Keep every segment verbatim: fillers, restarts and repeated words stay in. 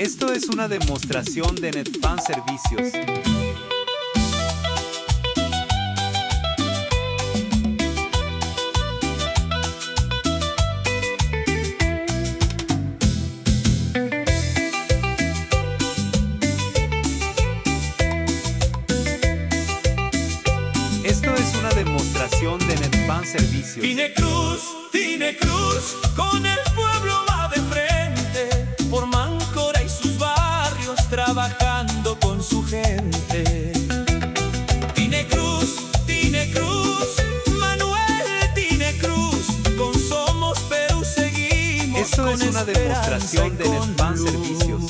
Esto es una demostración de Netfan Servicios. Esto es una demostración de Netfan Servicios. Tine Cruz, Tine Cruz, con el pueblo va de frente, por Máncora y sus barrios, trabajando con su gente. Tine Cruz, Tine Cruz, Manuel Tine Cruz, con Somos Perú seguimos. Esto es una demostración de Netfan Servicios.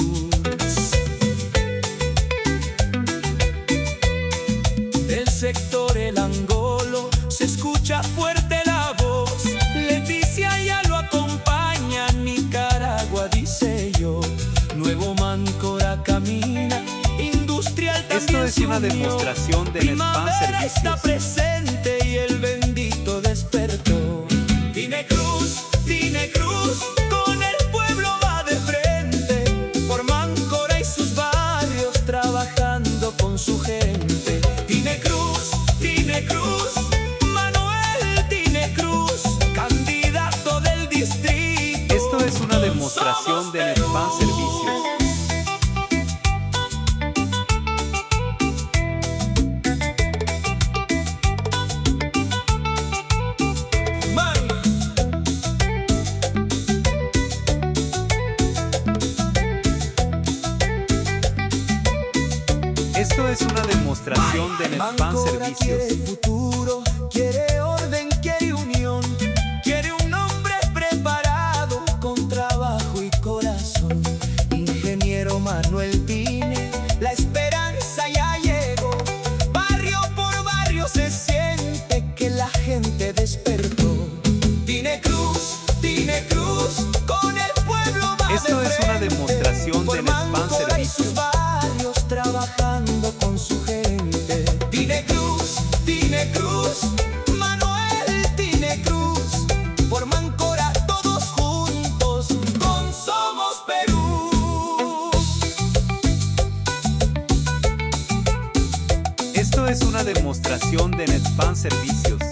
Del sector El Angolo se escucha fuerte la voz. Leticia ya lo acompaña, Nicaragua dice yo. Nuevo Máncora camina, industrial también. Esto es una demostración de Netfan Primavera está Servicios. presente y el bendito despertó. Tine Cruz, Tine Cruz, con el pueblo va de frente, por Máncora y sus barrios, trabajando con su gente. Tine Cruz, Tine Cruz, Manuel Tine Cruz, candidato del distrito. Esto es una demostración de Netfan Servicios. Esto es una demostración de Netfan Máncora quiere Servicios. futuro, quiere orden, quiere unión, quiere un hombre preparado con trabajo y corazón. Ingeniero Manuel Tine, la esperanza ya llegó. Barrio por barrio se siente que la gente despertó. Tine Cruz, Tine Cruz, con el pueblo va de frente. Esto es una demostración de Netfan Servicios. Trabajando con su gente. Tine Cruz, Tine Cruz, Manuel Tine Cruz, por Máncora todos juntos, con Somos Perú. Esto es una demostración de Netfan Servicios.